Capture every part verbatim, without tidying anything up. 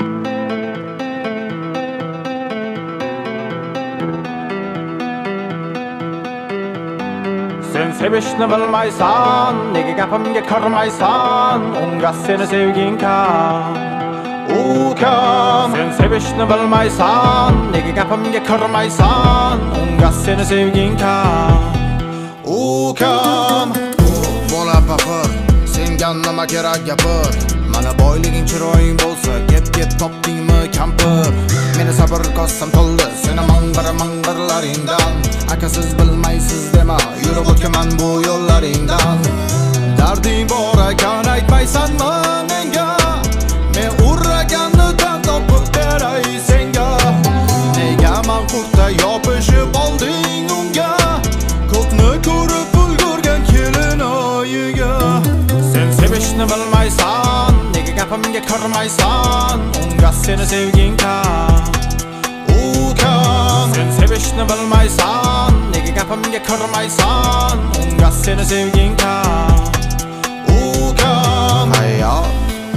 Sen sevishni bilmaysan, nega gapimga kirmaysan? Unga seni sevging kam, u kam. Sen sevishni bilmaysan, nega gapimga kirmaysan? Unga seni sevging kam, u kam. Bola paqir, senga nima kerak gapir? Mana boyliging chiroying bo'lsa, kep-kep topdingmi kampir? Meni sabr kossam to'ldi, seni mang'ir mang'irlaringdan. Akasiz bilmaysiz dema, yurib o'tkaman bu yo'llaringdan. Darding bor ekan aytmaysanmi menga? Men urraganni tan topib beray senga. Nega manqurtda yopishib olding unga? Ko'pni ko'rib ulgurgan kelin oyiga. Sen sevishni bilmaysan, nega gapimga kirmaysan? Unga seni sevging kam, u kam. Sen sevishni bilmaysan, nega gapimga kirmaysan? Unga seni sevging kam, u kam. Hayot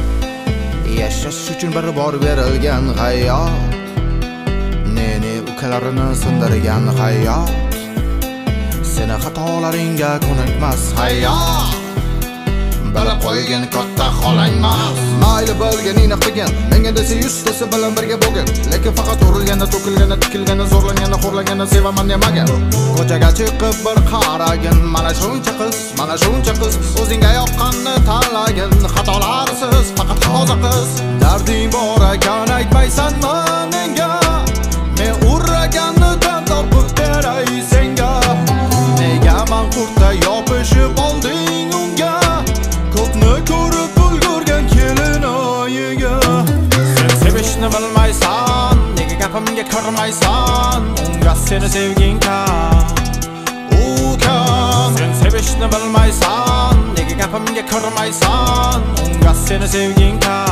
yashash uchun bir bor berilgan hayot. Neni ukalarini sindirgan hayot. Seni xatolaringga ko'nikmas hayot. Bilib qo'ygan katta xolangmas. Mayli bilganingni qilgin, menga desa yuztasi bilan birga bo'lgin. Lekin faqat urilganda, to'kilganda, tikilganda, zo'rlanganda, xo'rlanganda sevaman demagan. Ko'chaga chiqib bir qaragin, mana shuncha qiz, mana shuncha qiz, o'zingga yoqqanni tanlagin. Xatolarsiz, faqat toza qiz. Darding bor ekan aytmaysanmi menga? Men urraganni tan topib beray senga. Nega manqurtda yopishib olding unga? Ko'pni ko'rib ulgurgan kelin oyiga. Sen sevishni bilmaysan, nega gapimga kirmaysan? Unga seni sevging kam, u kam. Sen sevishni bilmaysan, nega gapimga kirmaysan? Unga seni sevging kam.